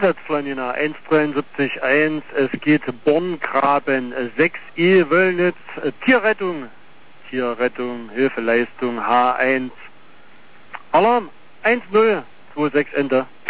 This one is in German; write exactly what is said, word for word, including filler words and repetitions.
Einsatzplanina eins drei sieben eins, es geht Borngraben sechs E Wöllnitz, Tierrettung, Tierrettung, Hilfeleistung H eins, Alarm eins null zwei sechs Enter.